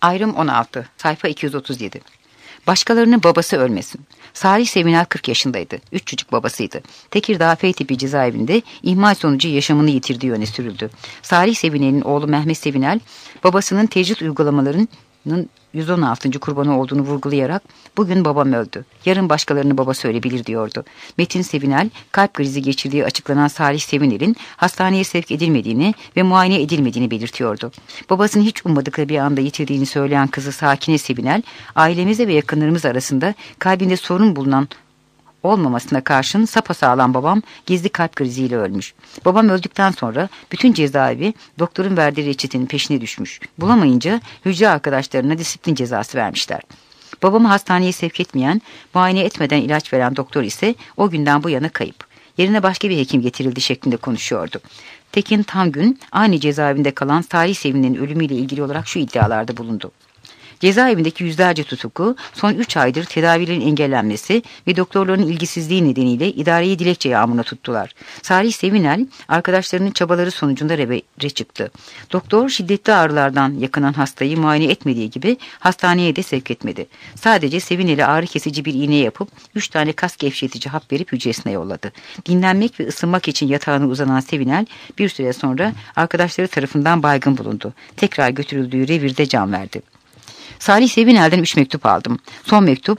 Ayrım 16, sayfa 237. Başkalarının babası ölmesin. Salih Sevinel 40 yaşındaydı. 3 çocuk babasıydı. Tekirdağ F tipi cezaevinde ihmal sonucu yaşamını yitirdiği öne sürüldü. Salih Sevinel'in oğlu Mehmet Sevinel, babasının tecrit uygulamalarının 116. kurbanı olduğunu vurgulayarak "Bugün babam öldü, yarın başkalarını babası ölebilir" diyordu. Metin Sevinel, kalp krizi geçirdiği açıklanan Salih Sevinel'in hastaneye sevk edilmediğini ve muayene edilmediğini belirtiyordu. Babasını hiç ummadıkları bir anda yitirdiğini söyleyen kızı Sakine Sevinel, "Ailemize ve yakınlarımız arasında kalbinde sorun bulunan olmamasına karşın sapasağlam babam gizli kalp kriziyle ölmüş. Babam öldükten sonra bütün cezaevi doktorun verdiği reçetenin peşine düşmüş. Bulamayınca hücre arkadaşlarına disiplin cezası vermişler. Babamı hastaneye sevk etmeyen, muayene etmeden ilaç veren doktor ise o günden bu yana kayıp. Yerine başka bir hekim getirildi" şeklinde konuşuyordu. Tekin Tangün, aynı cezaevinde kalan Salih Sevinel'in ölümüyle ilgili olarak şu iddialarda bulundu. Cezaevindeki yüzlerce tutuklu son 3 aydır tedavilerin engellenmesi ve doktorların ilgisizliği nedeniyle idareyi dilekçe yağmuruna tuttular. Salih Sevinel arkadaşlarının çabaları sonucunda revire çıktı. Doktor şiddetli ağrılardan yakınan hastayı muayene etmediği gibi hastaneye de sevk etmedi. Sadece Sevinel'e ağrı kesici bir iğne yapıp 3 tane kas gevşetici hap verip hücresine yolladı. Dinlenmek ve ısınmak için yatağına uzanan Sevinel bir süre sonra arkadaşları tarafından baygın bulundu. Tekrar götürüldüğü revirde can verdi. Salih Sevinel'den 3 mektup aldım. Son mektup,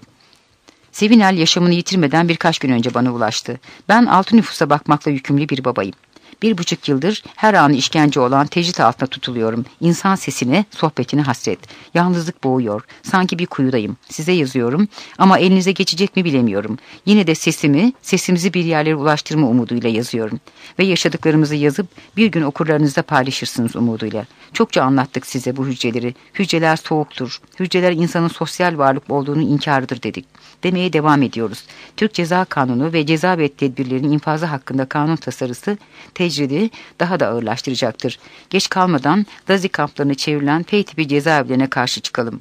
Sevinel yaşamını yitirmeden birkaç gün önce bana ulaştı. "Ben 6 nüfusa bakmakla yükümlü bir babayım. 1,5 yıldır her anı işkence olan tecrit altında tutuluyorum. İnsan sesine, sohbetine hasret. Yalnızlık boğuyor. Sanki bir kuyudayım. Size yazıyorum ama elinize geçecek mi bilemiyorum. Yine de sesimizi bir yerlere ulaştırma umuduyla yazıyorum. Ve yaşadıklarımızı yazıp bir gün okurlarınızda paylaşırsınız umuduyla. Çokça anlattık size bu hücreleri. Hücreler soğuktur. Hücreler insanın sosyal varlık olduğunu inkarıdır dedik. Demeye devam ediyoruz. Türk Ceza Kanunu ve ceza ve tedbirlerin infazı hakkında kanun tasarısı tecridi daha da ağırlaştıracaktır. Geç kalmadan Lazi kamplarına çevrilen F tipi cezaevlerine karşı çıkalım."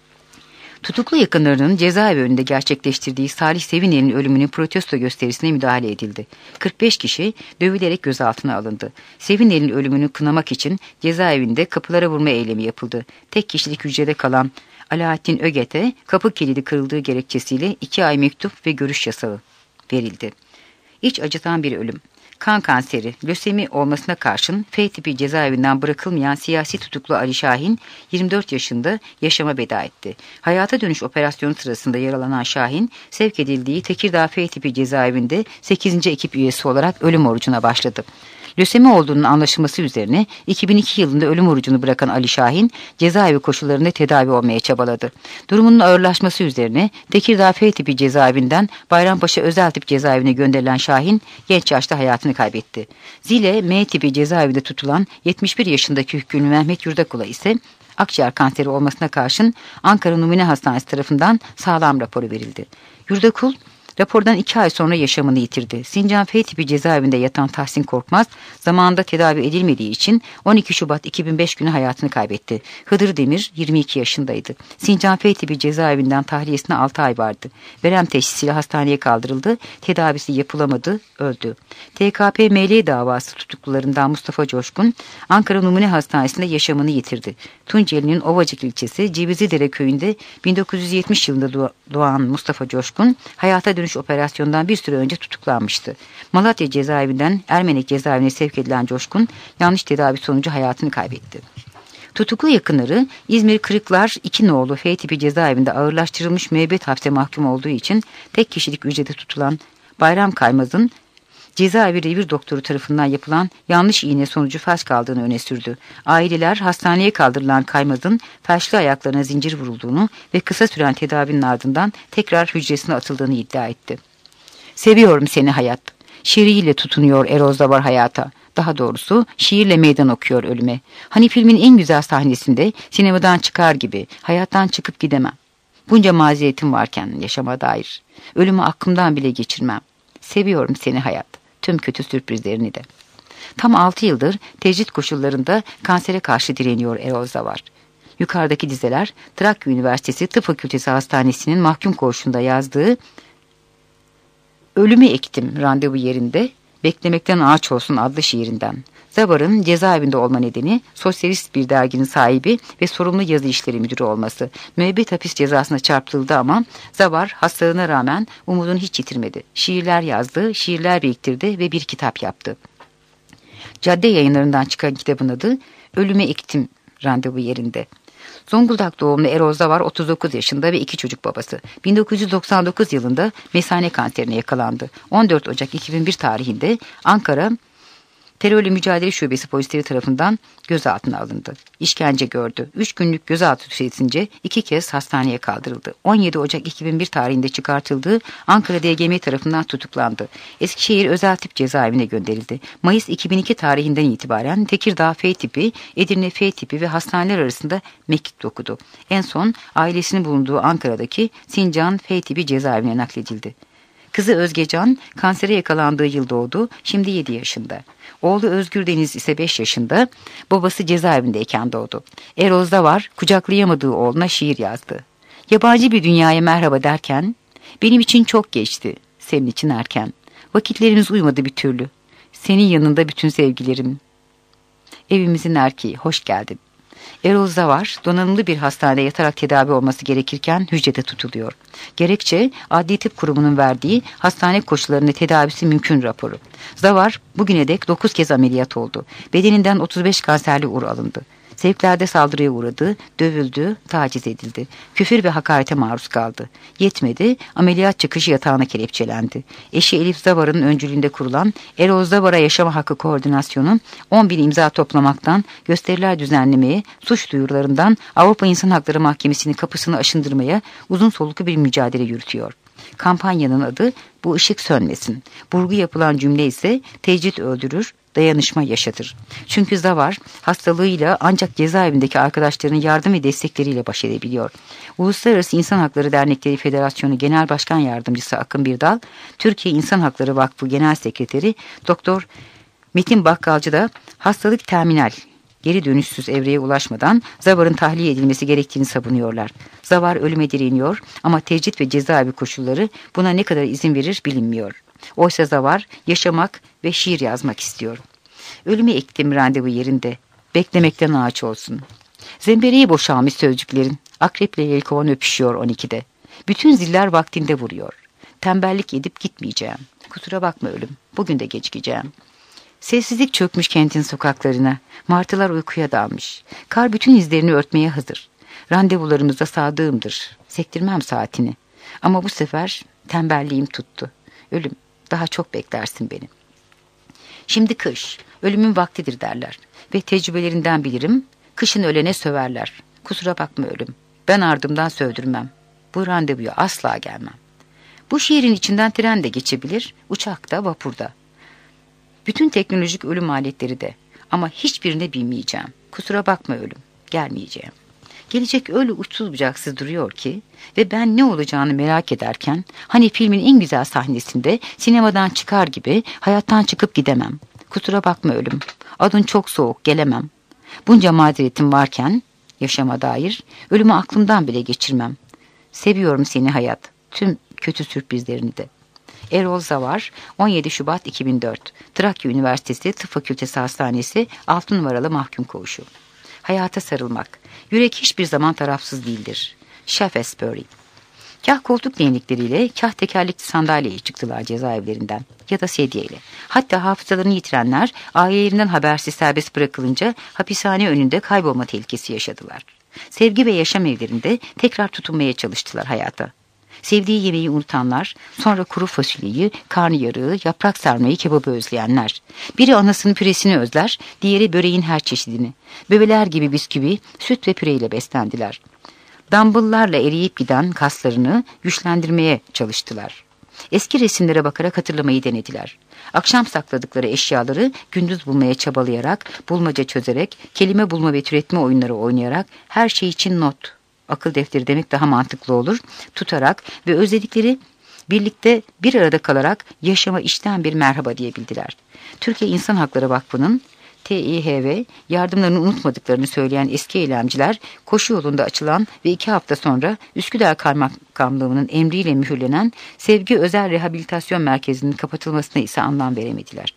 Tutuklu yakınlarının cezaevi önünde gerçekleştirdiği Salih Sevinel'in ölümünün protesto gösterisine müdahale edildi. 45 kişi dövülerek gözaltına alındı. Sevinel'in ölümünü kınamak için cezaevinde kapılara vurma eylemi yapıldı. Tek kişilik hücrede kalan Alaaddin Öget'e kapı kilidi kırıldığı gerekçesiyle 2 ay mektup ve görüş yasağı verildi. İç acıtan bir ölüm. Kan kanseri, lösemi olmasına karşın F tipi cezaevinden bırakılmayan siyasi tutuklu Ali Şahin 24 yaşında yaşama veda etti. Hayata dönüş operasyonu sırasında yaralanan Şahin, sevk edildiği Tekirdağ F tipi cezaevinde 8. ekip üyesi olarak ölüm orucuna başladı. Lösemi olduğunun anlaşılması üzerine 2002 yılında ölüm orucunu bırakan Ali Şahin, cezaevi koşullarında tedavi olmaya çabaladı. Durumunun ağırlaşması üzerine Tekirdağ F tipi cezaevinden Bayrampaşa özel tip cezaevine gönderilen Şahin, genç yaşta hayatını kaybetti. Zile M tipi cezaevinde tutulan 71 yaşındaki hükümlü Mehmet Yurdakula ise akciğer kanseri olmasına karşın Ankara Numune Hastanesi tarafından sağlam raporu verildi. Yurdakul, rapordan 2 ay sonra yaşamını yitirdi. Sincan F tipi cezaevinde yatan Tahsin Korkmaz, zamanında tedavi edilmediği için 12 Şubat 2005 günü hayatını kaybetti. Hıdır Demir 22 yaşındaydı. Sincan F tipi cezaevinden tahliyesine 6 ay vardı. Verem teşhisiyle hastaneye kaldırıldı. Tedavisi yapılamadı, öldü. TKP-ML davası tutuklularından Mustafa Coşkun, Ankara Numune Hastanesi'nde yaşamını yitirdi. Tunceli'nin Ovacık ilçesi Cevizlidere köyünde 1970 yılında doğan Mustafa Coşkun, hayata dönüş operasyondan bir süre önce tutuklanmıştı. Malatya cezaevinden Ermenek cezaevine sevk edilen Coşkun, yanlış tedavi sonucu hayatını kaybetti. Tutuklu yakınları İzmir Kırıklar 2 nolu F tipi cezaevinde ağırlaştırılmış müebbet hapse mahkum olduğu için tek kişilik hücrede tutulan Bayram Kaymaz'ın cezaevi revir doktoru tarafından yapılan yanlış iğne sonucu felç kaldığını öne sürdü. Aileler hastaneye kaldırılan Kaymaz'ın felçli ayaklarına zincir vurulduğunu ve kısa süren tedavinin ardından tekrar hücresine atıldığını iddia etti. "Seviyorum seni hayat. Şiiriyle tutunuyor Erozdavar hayata. Daha doğrusu şiirle meydan okuyor ölüme. Hani filmin en güzel sahnesinde sinemadan çıkar gibi hayattan çıkıp gidemem. Bunca maziyetim varken yaşama dair. Ölümü aklımdan bile geçirmem. Seviyorum seni hayat. Tüm kötü sürprizlerini de." Tam 6 yıldır tecrit koşullarında kansere karşı direniyor Erol Zavar. Yukarıdaki dizeler Trakya Üniversitesi Tıp Fakültesi Hastanesi'nin mahkum koğuşunda yazdığı "Ölümü ektim randevu yerinde, beklemekten ağaç olsun" adlı şiirinden. Zavar'ın cezaevinde olma nedeni sosyalist bir derginin sahibi ve sorumlu yazı işleri müdürü olması. Müebbet hapis cezasına çarptırıldı ama Zavar hastalığına rağmen umudunu hiç yitirmedi. Şiirler yazdı, şiirler biriktirdi ve bir kitap yaptı. Cadde Yayınlarından çıkan kitabın adı Ölüme Ektim Randevu Yerinde. Zonguldak doğumlu Erol Zavar 39 yaşında ve 2 çocuk babası. 1999 yılında mesane kanserine yakalandı. 14 Ocak 2001 tarihinde Ankara Terörle Mücadele Şubesi polisleri tarafından gözaltına alındı. İşkence gördü. 3 günlük gözaltı süresince 2 kez hastaneye kaldırıldı. 17 Ocak 2001 tarihinde çıkartıldığı Ankara DGM tarafından tutuklandı. Eskişehir Özel Tip Cezaevine gönderildi. Mayıs 2002 tarihinden itibaren Tekirdağ F tipi, Edirne F tipi ve hastaneler arasında mektup okudu. En son ailesinin bulunduğu Ankara'daki Sincan F tipi cezaevine nakledildi. Kızı Özgecan kansere yakalandığı yıl doğdu, şimdi 7 yaşında. Oğlu Özgür Deniz ise 5 yaşında, babası cezaevindeyken doğdu. Erol Zavar kucaklayamadığı oğluna şiir yazdı. Yabancı bir dünyaya merhaba derken, benim için çok geçti, senin için erken. Vakitlerimiz uymadı bir türlü, senin yanında bütün sevgilerim. Evimizin erkeği, hoş geldin. Erol Zavar donanımlı bir hastanede yatarak tedavi olması gerekirken hücrede tutuluyor. Gerekçe Adli Tıp Kurumu'nun verdiği hastane koşullarında tedavisi mümkün raporu. Zavar bugüne dek 9 kez ameliyat oldu. Bedeninden 35 kanserli ur alındı. Sevklerde saldırıya uğradı, dövüldü, taciz edildi. Küfür ve hakarete maruz kaldı. Yetmedi, ameliyat çıkışı yatağına kelepçelendi. Eşi Elif Zavar'ın öncülüğünde kurulan Erol Zavar'a Yaşama Hakkı Koordinasyonu 10.000 imza toplamaktan, gösteriler düzenlemeye, suç duyurularından Avrupa İnsan Hakları Mahkemesi'nin kapısını aşındırmaya uzun soluklu bir mücadele yürütüyor. Kampanyanın adı Bu ışık sönmesin. Vurgu yapılan cümle ise tecrit öldürür, dayanışma yaşatır. Çünkü Zavar hastalığıyla ancak cezaevindeki arkadaşlarının yardım ve destekleriyle baş edebiliyor. Uluslararası İnsan Hakları Dernekleri Federasyonu Genel Başkan Yardımcısı Akın Birdal, Türkiye İnsan Hakları Vakfı Genel Sekreteri Doktor Metin Bakkalcı da hastalık terminal, geri dönüşsüz evreye ulaşmadan Zavar'ın tahliye edilmesi gerektiğini savunuyorlar. Zavar ölüme direniyor ama tecrit ve cezaevi koşulları buna ne kadar izin verir bilinmiyor. Oysa Zavar yaşamak ve şiir yazmak istiyor. Ölüme ektim randevu yerinde, beklemekten ağaç olsun. Zembereği boşalmış sözcüklerin, akreple yelkovan öpüşüyor 12'de. Bütün ziller vaktinde vuruyor. Tembellik edip gitmeyeceğim. Kusura bakma ölüm, bugün de gecikeceğim. Sessizlik çökmüş kentin sokaklarına, martılar uykuya dalmış. Kar bütün izlerini örtmeye hazır. Randevularımızda sadığımdır, sektirmem saatini. Ama bu sefer tembelliğim tuttu. Ölüm, daha çok beklersin beni. Şimdi kış, ölümün vaktidir derler. Ve tecrübelerinden bilirim, kışın ölene söverler. Kusura bakma ölüm, ben ardımdan sövdürmem. Bu randevuya asla gelmem. Bu şehrin içinden tren de geçebilir, uçak da, vapur da. Bütün teknolojik ölüm aletleri de. Ama hiçbirine binmeyeceğim. Kusura bakma ölüm, gelmeyeceğim. Gelecek öyle uçsuz bucaksız duruyor ki ve ben ne olacağını merak ederken hani filmin en güzel sahnesinde sinemadan çıkar gibi hayattan çıkıp gidemem. Kusura bakma ölüm, adın çok soğuk, gelemem. Bunca mazeretim varken yaşama dair ölümü aklımdan bile geçirmem. Seviyorum seni hayat, tüm kötü sürprizlerini de. Erol Zavar 17 Şubat 2004 Trakya Üniversitesi Tıp Fakültesi Hastanesi 6 numaralı mahkum koğuşu. Hayata sarılmak. Yürek hiçbir zaman tarafsız değildir. Shaftesbury. Kah koltuk değnekleriyle, kah tekerlekli sandalyeyle çıktılar cezaevlerinden ya da sedyeyle. Hatta hafızalarını yitirenler ailelerinden habersiz serbest bırakılınca hapishane önünde kaybolma tehlikesi yaşadılar. Sevgi ve yaşam evlerinde tekrar tutunmaya çalıştılar hayata. Sevdiği yemeği unutanlar, sonra kuru fasulyeyi, karnıyarığı, yaprak sarmayı, kebabı özleyenler. Biri anasının püresini özler, diğeri böreğin her çeşidini. Bebeler gibi bisküvi, süt ve püreyle beslendiler. Dumbbell'larla eriyip giden kaslarını güçlendirmeye çalıştılar. Eski resimlere bakarak hatırlamayı denediler. Akşam sakladıkları eşyaları gündüz bulmaya çabalayarak, bulmaca çözerek, kelime bulma ve türetme oyunları oynayarak, her şey için not, akıl defteri demek daha mantıklı olur, tutarak ve özledikleri birlikte bir arada kalarak yaşama içten bir merhaba diyebildiler. Türkiye İnsan Hakları Vakfı'nın TİHV yardımlarını unutmadıklarını söyleyen eski eylemciler koşu yolunda açılan ve 2 hafta sonra Üsküdar Kaymakamlığı'nın emriyle mühürlenen Sevgi Özel Rehabilitasyon Merkezi'nin kapatılmasına ise anlam veremediler.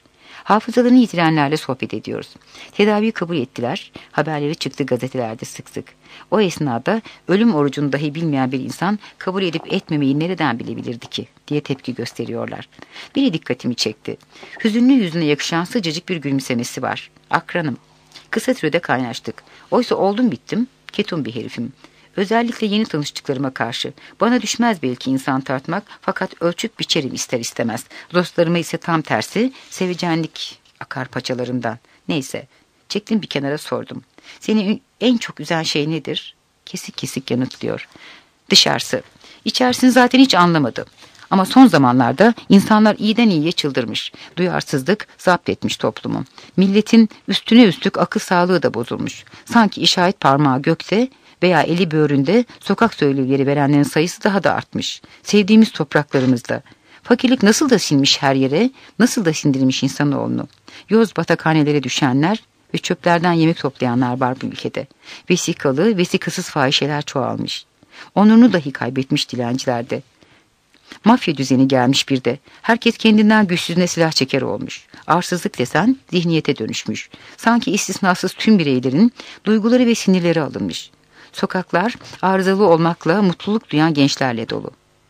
Hafızalarını yitirenlerle sohbet ediyoruz. Tedaviyi kabul ettiler. Haberleri çıktı gazetelerde sık sık. O esnada ölüm orucunu dahi bilmeyen bir insan kabul edip etmemeyi nereden bilebilirdi ki diye tepki gösteriyorlar. Biri dikkatimi çekti. Hüzünlü yüzüne yakışan sıcacık bir gülümsemesi var. Akranım. Kısa sürede kaynaştık. Oysa oldum bittim, ketum bir herifim. Özellikle yeni tanıştıklarıma karşı. Bana düşmez belki insan tartmak, fakat ölçüp biçerim ister istemez. Dostlarıma ise tam tersi, sevecenlik akar paçalarından. Neyse, çektim bir kenara sordum. Seni en çok üzen şey nedir? Kesik kesik yanıtlıyor. Dışarısı. İçerisini zaten hiç anlamadım. Ama son zamanlarda insanlar iyiden iyiye çıldırmış. Duyarsızlık zapt etmiş toplumu. Milletin üstüne üstlük akıl sağlığı da bozulmuş. Sanki işaret parmağı gökte veya eli böğründe sokak söylevleri verenlerin sayısı daha da artmış. Sevdiğimiz topraklarımızda. Fakirlik nasıl da sinmiş her yere, nasıl da sindirmiş insanoğlunu. Yoz batakhanelere düşenler ve çöplerden yemek toplayanlar var bu ülkede. Vesikalı, vesikasız fahişeler çoğalmış. Onurunu dahi kaybetmiş dilencilerde. Mafya düzeni gelmiş bir de. Herkes kendinden güçsüzüne silah çeker olmuş. Arsızlık desen zihniyete dönüşmüş. Sanki istisnasız tüm bireylerin duyguları ve sinirleri alınmış. Sokaklar arızalı olmakla mutluluk duyan gençlerle dolu.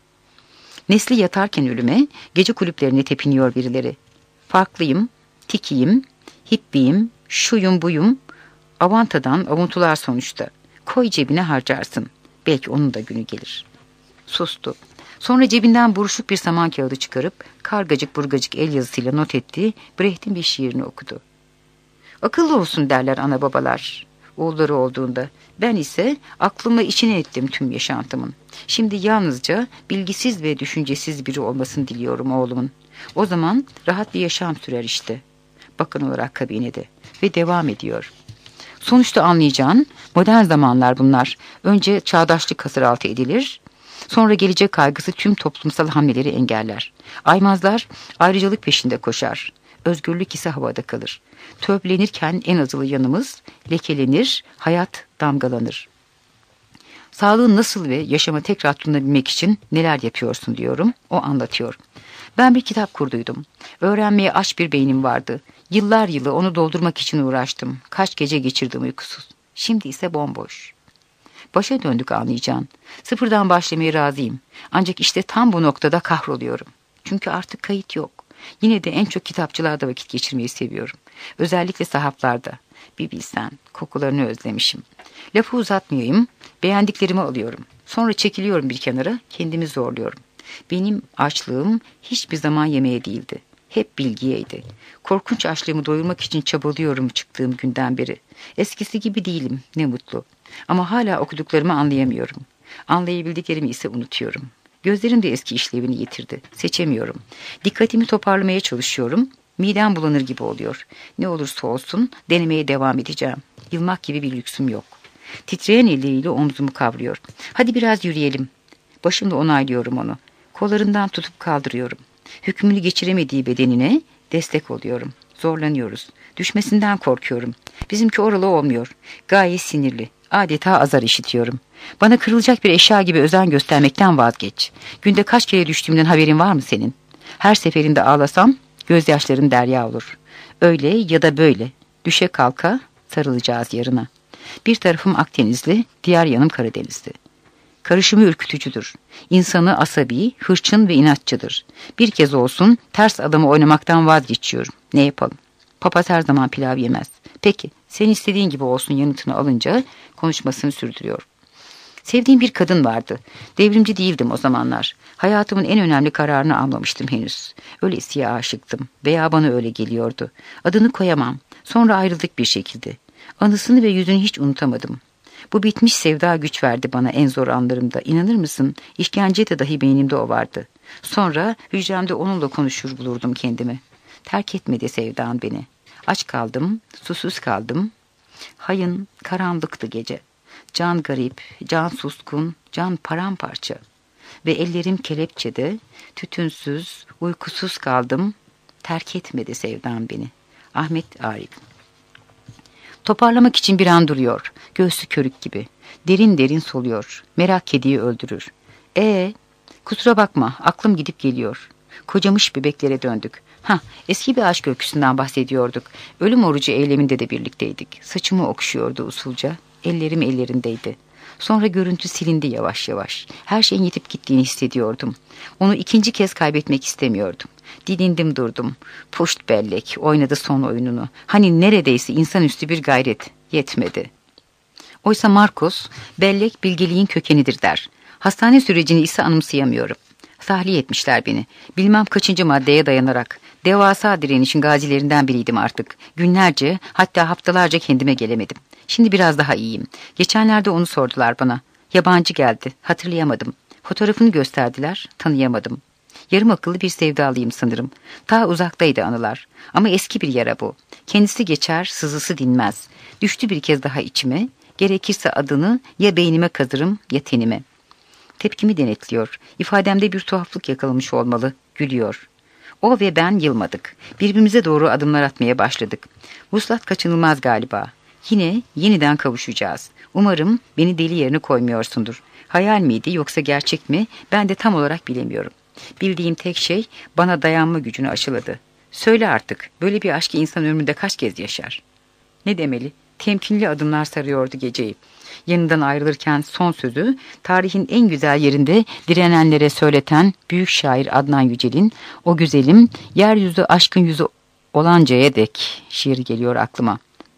Nesli yatarken ölüme, gece kulüplerine tepiniyor birileri. Farklıyım, tikiyim, hippiyim, şuyum buyum, avantadan avuntular sonuçta. Koy cebine harcarsın. Belki onun da günü gelir. Sustu. Sonra cebinden buruşuk bir saman kağıdı çıkarıp kargacık burgacık el yazısıyla not ettiği Brecht'in bir şiirini okudu. Akıllı olsun derler ana babalar oğulları olduğunda. Ben ise aklımı içine ettim tüm yaşantımın. Şimdi yalnızca bilgisiz ve düşüncesiz biri olmasını diliyorum oğlumun. O zaman rahat bir yaşam sürer işte. Bakan olarak kabinede ve devam ediyor. Sonuçta anlayacağın modern zamanlar bunlar. Önce çağdaşlık hasıraltı edilir. Sonra gelecek kaygısı tüm toplumsal hamleleri engeller. Aymazlar ayrıcalık peşinde koşar. Özgürlük ise havada kalır. Tövblenirken en azılı yanımız lekelenir, hayat damgalanır. Sağlığın nasıl ve yaşama tekrar tutunabilmek için neler yapıyorsun diyorum. O anlatıyor. Ben bir kitap kurduydum. Öğrenmeye aç bir beynim vardı. Yıllar yılı onu doldurmak için uğraştım. Kaç gece geçirdim uykusuz. Şimdi ise bomboş. Başa döndük anlayacağın. Sıfırdan başlamaya razıyım. Ancak işte tam bu noktada kahroluyorum. Çünkü artık kayıt yok. Yine de en çok kitapçılarda vakit geçirmeyi seviyorum. Özellikle sahaflarda. Bir bilsen, kokularını özlemişim. Lafı uzatmayayım, beğendiklerimi alıyorum. Sonra çekiliyorum bir kenara, kendimi zorluyorum. Benim açlığım hiçbir zaman yemeğe değildi. Hep bilgiyeydi. Korkunç açlığımı doyurmak için çabalıyorum çıktığım günden beri. Eskisi gibi değilim, ne mutlu. Ama hala okuduklarımı anlayamıyorum. Anlayabildiklerimi ise unutuyorum. Gözlerim de eski işlevini yitirdi. Seçemiyorum. Dikkatimi toparlamaya çalışıyorum. Midem bulanır gibi oluyor. Ne olursa olsun denemeye devam edeceğim. Yılmak gibi bir lüksüm yok. Titreyen elleriyle omzumu kavruyor. Hadi biraz yürüyelim. Başımla onaylıyorum onu. Kollarından tutup kaldırıyorum. Hükmünü geçiremediği bedenine destek oluyorum. Zorlanıyoruz. Düşmesinden korkuyorum. Bizimki oralı olmuyor. Gayet sinirli. Adeta azar işitiyorum. Bana kırılacak bir eşya gibi özen göstermekten vazgeç. Günde kaç kere düştüğümden haberin var mı senin? Her seferinde ağlasam gözyaşların derya olur. Öyle ya da böyle. Düşe kalka sarılacağız yarına. Bir tarafım Akdenizli, diğer yanım Karadenizli. Karışımı ürkütücüdür. İnsanı asabi, hırçın ve inatçıdır. Bir kez olsun ters adamı oynamaktan vazgeçiyorum. Ne yapalım? Papaz her zaman pilav yemez. Peki, sen istediğin gibi olsun yanıtını alınca konuşmasını sürdürüyor. Sevdiğim bir kadın vardı. Devrimci değildim o zamanlar. Hayatımın en önemli kararını almamıştım henüz. Öylesiye aşıktım veya bana öyle geliyordu. Adını koyamam. Sonra ayrıldık bir şekilde. Anısını ve yüzünü hiç unutamadım. Bu bitmiş sevda güç verdi bana en zor anlarımda. İnanır mısın? İşkencede dahi beynimde o vardı. Sonra hücremde onunla konuşur bulurdum kendimi. Terk etmedi sevdan beni. Aç kaldım, susuz kaldım. Hayın, karanlıktı gece. Can garip, can suskun, can paramparça. Ve ellerim kelepçede, tütünsüz, uykusuz kaldım. Terk etmedi sevdan beni. Ahmet Arif. Toparlamak için bir an duruyor. Göğsü körük gibi. Derin derin soluyor. Merak kediyi öldürür. Kusura bakma, aklım gidip geliyor. Kocamış bebeklere döndük. Eski bir aşk öyküsünden bahsediyorduk. Ölüm orucu eyleminde de birlikteydik. Saçımı okşuyordu usulca. Ellerim ellerindeydi. Sonra görüntü silindi yavaş yavaş. Her şeyin yitip gittiğini hissediyordum. Onu ikinci kez kaybetmek istemiyordum. Didindim durdum. Puşt bellek oynadı son oyununu. Hani neredeyse insanüstü bir gayret. Yetmedi. Oysa Marcos, bellek bilgeliğin kökenidir der. Hastane sürecini ise anımsayamıyorum. Tahliye etmişler beni. Bilmem kaçıncı maddeye dayanarak. Devasa direnişin gazilerinden biriydim artık. Günlerce, hatta haftalarca kendime gelemedim. Şimdi biraz daha iyiyim. Geçenlerde onu sordular bana. Yabancı geldi, hatırlayamadım. Fotoğrafını gösterdiler, tanıyamadım. Yarım akıllı bir sevdalıyım sanırım. Ta uzaktaydı anılar. Ama eski bir yara bu. Kendisi geçer, sızısı dinmez. Düştü bir kez daha içime. Gerekirse adını ya beynime kazırım ya tenime. Tepkimi denetliyor. İfademde bir tuhaflık yakalamış olmalı. Gülüyor. O ve ben yılmadık. Birbirimize doğru adımlar atmaya başladık. Vuslat kaçınılmaz galiba. Yeniden kavuşacağız. Umarım beni deli yerine koymuyorsundur. Hayal miydi yoksa gerçek mi? Ben de tam olarak bilemiyorum. Bildiğim tek şey bana dayanma gücünü aşıladı. Söyle artık, böyle bir aşkı insan ömründe kaç kez yaşar? Ne demeli? Temkinli adımlar sarıyordu geceyi. Yanından ayrılırken son sözü tarihin en güzel yerinde direnenlere söyleten büyük şair Adnan Yücel'in "O güzelim, yeryüzü aşkın yüzü olancaya dek" şiiri geliyor aklıma.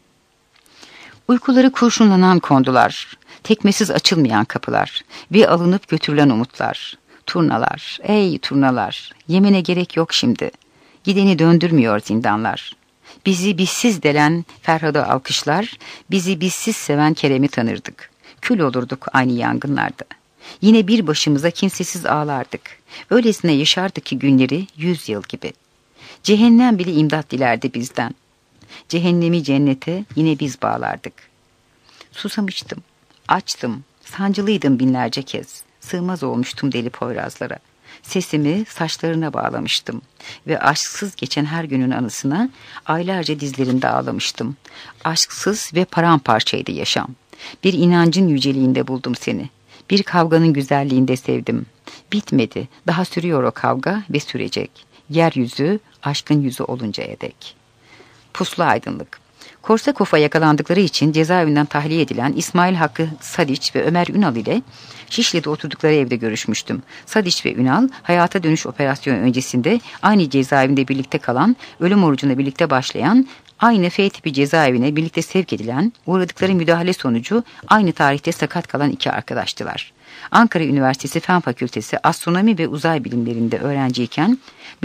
Uykuları kurşunlanan kondular, tekmesiz açılmayan kapılar ve alınıp götürülen umutlar. Turnalar, ey turnalar, yemene gerek yok şimdi. Gideni döndürmüyor zindanlar. Bizi bizsiz delen Ferhat'ı alkışlar, bizi bizsiz seven Kerem'i tanırdık. Kül olurduk aynı yangınlarda. Yine bir başımıza kimsesiz ağlardık. Öylesine yaşardık ki günleri 100 yıl gibi. Cehennem bile imdat dilerdi bizden. Cehennemi cennete yine biz bağlardık. Susamıştım, açtım, sancılıydım binlerce kez. Sığmaz olmuştum deli poyrazlara. Sesimi saçlarına bağlamıştım ve aşksız geçen her günün anısına aylarca dizlerimde ağlamıştım. Aşksız ve paramparçaydı yaşam. Bir inancın yüceliğinde buldum seni. Bir kavganın güzelliğinde sevdim. Bitmedi, daha sürüyor o kavga ve sürecek. Yeryüzü aşkın yüzü oluncaya dek. Puslu aydınlık. Korsakov'a yakalandıkları için cezaevinden tahliye edilen İsmail Hakkı Sadiç ve Ömer Ünal ile Şişli'de oturdukları evde görüşmüştüm. Sadiç ve Ünal hayata dönüş operasyonu öncesinde aynı cezaevinde birlikte kalan, ölüm orucuna birlikte başlayan, aynı F tipi cezaevine birlikte sevk edilen, uğradıkları müdahale sonucu aynı tarihte sakat kalan iki arkadaştılar. Ankara Üniversitesi Fen Fakültesi Astronomi ve Uzay Bilimlerinde öğrenciyken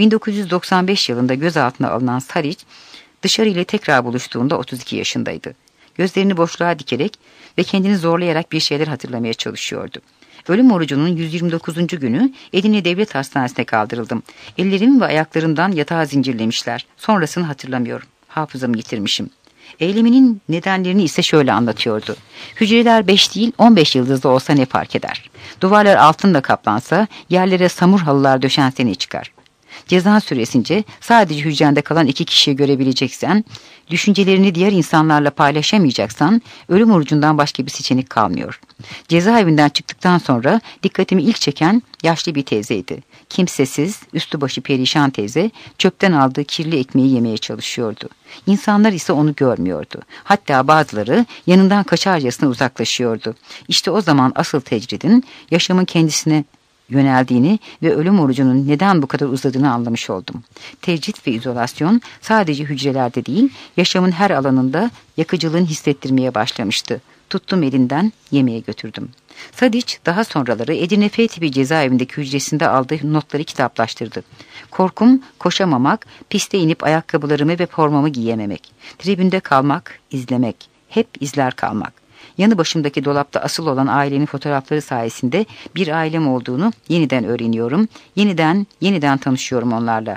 1995 yılında gözaltına alınan Sadiç, dışarı ile tekrar buluştuğunda 32 yaşındaydı. Gözlerini boşluğa dikerek ve kendini zorlayarak bir şeyler hatırlamaya çalışıyordu. Ölüm orucunun 129. günü Edirne Devlet Hastanesi'ne kaldırıldım. Ellerim ve ayaklarımdan yatağa zincirlemişler. Sonrasını hatırlamıyorum. Hafızamı yitirmişim. Eyleminin nedenlerini ise şöyle anlatıyordu. Hücreler 5 değil 15 yıldızlı olsa ne fark eder? Duvarlar altınla kaplansa, yerlere samur halılar döşense ne çıkar? Ceza süresince sadece hücrende kalan 2 kişiyi görebileceksen, düşüncelerini diğer insanlarla paylaşamayacaksan, ölüm orucundan başka bir seçenek kalmıyor. Cezaevinden çıktıktan sonra dikkatimi ilk çeken yaşlı bir teyzeydi. Kimsesiz, üstü başı perişan teyze, çöpten aldığı kirli ekmeği yemeye çalışıyordu. İnsanlar ise onu görmüyordu. Hatta bazıları yanından kaçarcasına uzaklaşıyordu. İşte o zaman asıl tecridin, yaşamın kendisine yöneldiğini ve ölüm orucunun neden bu kadar uzadığını anlamış oldum. Tecrit ve izolasyon sadece hücrelerde değil, yaşamın her alanında yakıcılığını hissettirmeye başlamıştı. Tuttum elinden, yemeğe götürdüm. Sadiç daha sonraları Edirne F tipi cezaevindeki hücresinde aldığı notları kitaplaştırdı. Korkum koşamamak, piste inip ayakkabılarımı ve formamı giyememek. Tribünde kalmak, izlemek, hep izler kalmak. Yanı başımdaki dolapta asıl olan ailenin fotoğrafları sayesinde bir ailem olduğunu yeniden öğreniyorum. Yeniden tanışıyorum onlarla.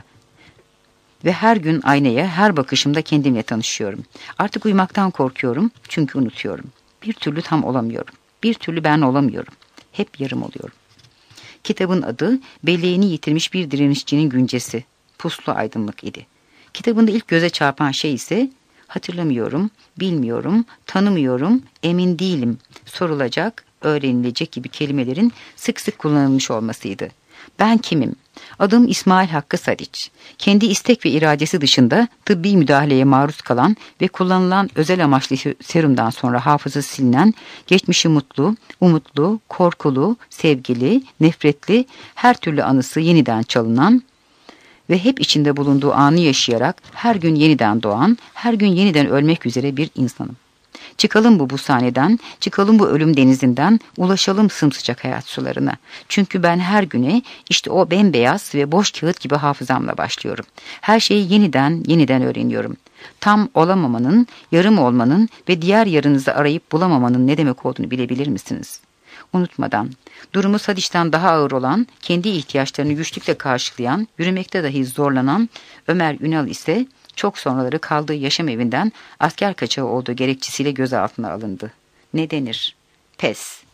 Ve her gün aynaya, her bakışımda kendimle tanışıyorum. Artık uyumaktan korkuyorum çünkü unutuyorum. Bir türlü tam olamıyorum. Bir türlü ben olamıyorum. Hep yarım oluyorum. Kitabın adı belleğini yitirmiş bir direnişçinin güncesi. Puslu aydınlık idi. Kitabında ilk göze çarpan şey ise hatırlamıyorum, bilmiyorum, tanımıyorum, emin değilim, sorulacak, öğrenilecek gibi kelimelerin sık sık kullanılmış olmasıydı. Ben kimim? Adım İsmail Hakkı Sadiç. Kendi istek ve iradesi dışında tıbbi müdahaleye maruz kalan ve kullanılan özel amaçlı serumdan sonra hafızası silinen, geçmişi mutlu, umutlu, korkulu, sevgili, nefretli, her türlü anısı yeniden çalınan ve hep içinde bulunduğu anı yaşayarak her gün yeniden doğan, her gün yeniden ölmek üzere bir insanım. Çıkalım bu sahneden, çıkalım bu ölüm denizinden, ulaşalım sımsıcak hayat sularına. Çünkü ben her güne işte o bembeyaz ve boş kağıt gibi hafızamla başlıyorum. Her şeyi yeniden öğreniyorum. Tam olamamanın, yarım olmanın ve diğer yarınızı arayıp bulamamanın ne demek olduğunu bilebilir misiniz? Unutmadan, durumu Sadiç'ten daha ağır olan, kendi ihtiyaçlarını güçlükle karşılayan, yürümekte dahi zorlanan Ömer Ünal ise çok sonraları kaldığı yaşam evinden asker kaçağı olduğu gerekçesiyle gözaltına alındı. Ne denir? Pes.